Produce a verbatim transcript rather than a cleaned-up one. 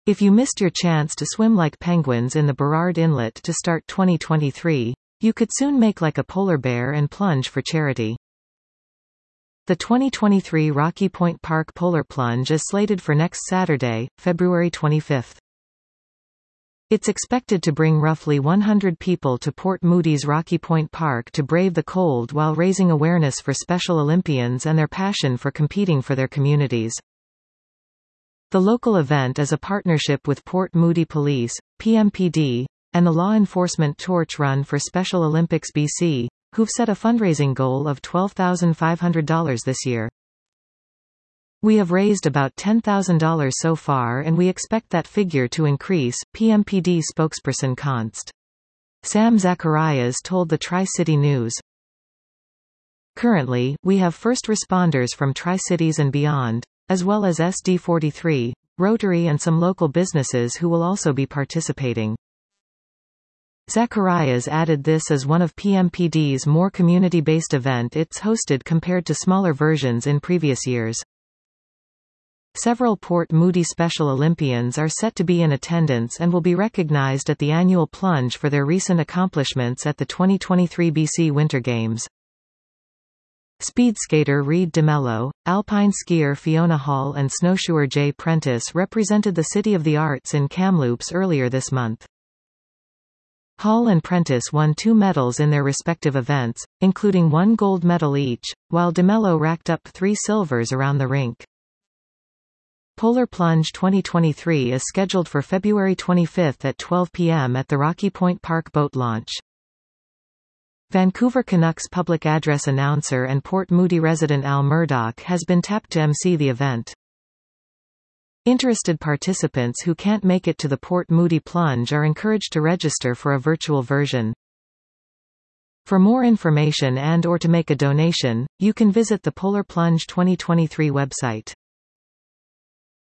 If you missed your chance to swim like penguins in the Burrard Inlet to start twenty twenty-three, you could soon make like a polar bear and plunge for charity. The twenty twenty-three Rocky Point Park Polar Plunge is slated for next Saturday, February twenty-fifth. It's expected to bring roughly one hundred people to Port Moody's Rocky Point Park to brave the cold while raising awareness for Special Olympians and their passion for competing for their communities. The local event is a partnership with Port Moody Police, P M P D, and the Law Enforcement Torch Run for Special Olympics B C, who've set a fundraising goal of twelve thousand five hundred dollars this year. We have raised about ten thousand dollars so far and we expect that figure to increase, P M P D spokesperson Const. Sam Zacharias told the Tri-City News. Currently, we have first responders from Tri-Cities and beyond, as well as S D forty-three, Rotary and some local businesses who will also be participating. Zacharias added this as one of P M P D's more community-based event it's hosted compared to smaller versions in previous years. Several Port Moody Special Olympians are set to be in attendance and will be recognized at the annual plunge for their recent accomplishments at the twenty twenty-three B C Winter Games. Speed skater Reed DeMello, alpine skier Fiona Hall and snowshoer Jay Prentice represented the City of the Arts in Kamloops earlier this month. Hall and Prentice won two medals in their respective events, including one gold medal each, while DeMello racked up three silvers around the rink. Polar Plunge twenty twenty-three is scheduled for February twenty-fifth at twelve p m at the Rocky Point Park boat launch. Vancouver Canucks public address announcer and Port Moody resident Al Murdoch has been tapped to emcee the event. Interested participants who can't make it to the Port Moody Plunge are encouraged to register for a virtual version. For more information and or to make a donation, you can visit the Polar Plunge twenty twenty-three website.